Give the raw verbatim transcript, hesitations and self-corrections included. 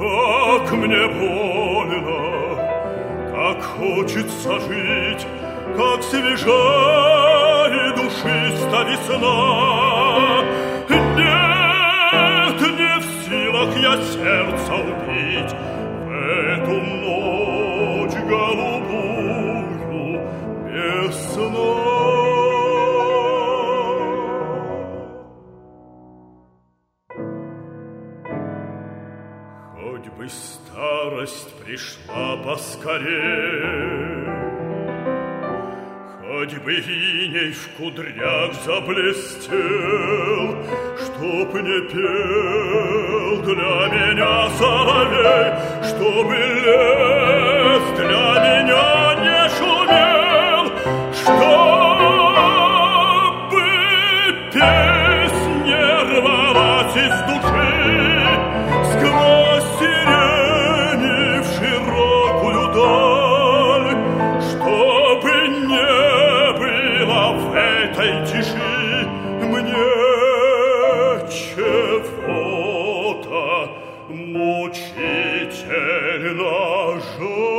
Как мне больно, как хочется жить, как свежа и душиста весна. Нет, не в силах я сердце убить в эту ночь голубую без сна. Хоть бы старость пришла поскорее, хоть бы иней в кудрях заблестел, чтоб не пел для меня соловей, чтобы лес для меня не шумел, чтобы песня рвалась из души сквозь сирени в широкую даль, чтобы не было в этой тиши мне чего-то мучительно жаль.